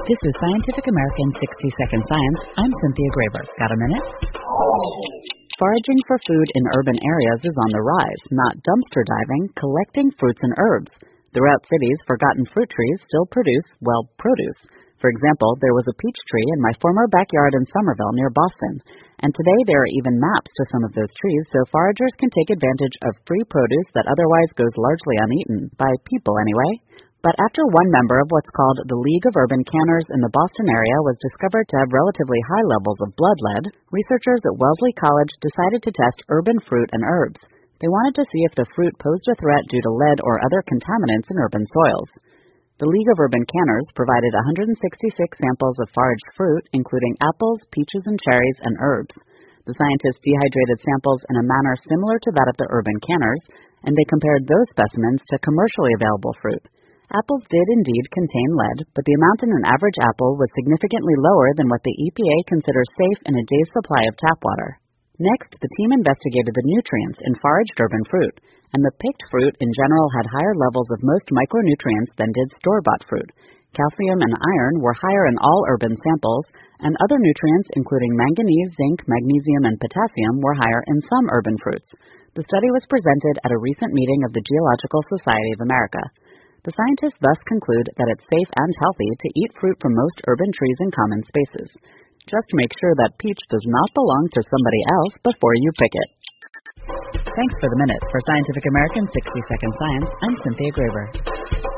This is Scientific American 60-Second Science. I'm Cynthia Graber. Got a minute? Foraging for food in urban areas is on the rise, not dumpster diving, collecting fruits and herbs. Throughout cities, forgotten fruit trees still produce, produce. For example, there was a peach tree in my former backyard in Somerville near Boston, and today there are even maps to some of those trees so foragers can take advantage of free produce that otherwise goes largely uneaten, by people anyway. But after one member of what's called the League of Urban Canners in the Boston area was discovered to have relatively high levels of blood lead, researchers at Wellesley College decided to test urban fruit and herbs. They wanted to see if the fruit posed a threat due to lead or other contaminants in urban soils. The League of Urban Canners provided 166 samples of foraged fruit, including apples, peaches and cherries, and herbs. The scientists dehydrated samples in a manner similar to that of the urban canners, and they compared those specimens to commercially available fruit. Apples did indeed contain lead, but the amount in an average apple was significantly lower than what the EPA considers safe in a day's supply of tap water. Next, the team investigated the nutrients in foraged urban fruit, and the picked fruit in general had higher levels of most micronutrients than did store-bought fruit. Calcium and iron were higher in all urban samples, and other nutrients including manganese, zinc, magnesium, and potassium were higher in some urban fruits. The study was presented at a recent meeting of the Geological Society of America. The scientists thus conclude that it's safe and healthy to eat fruit from most urban trees in common spaces. Just make sure that peach does not belong to somebody else before you pick it. Thanks for the minute. For Scientific American 60-Second Science, I'm Cynthia Graber.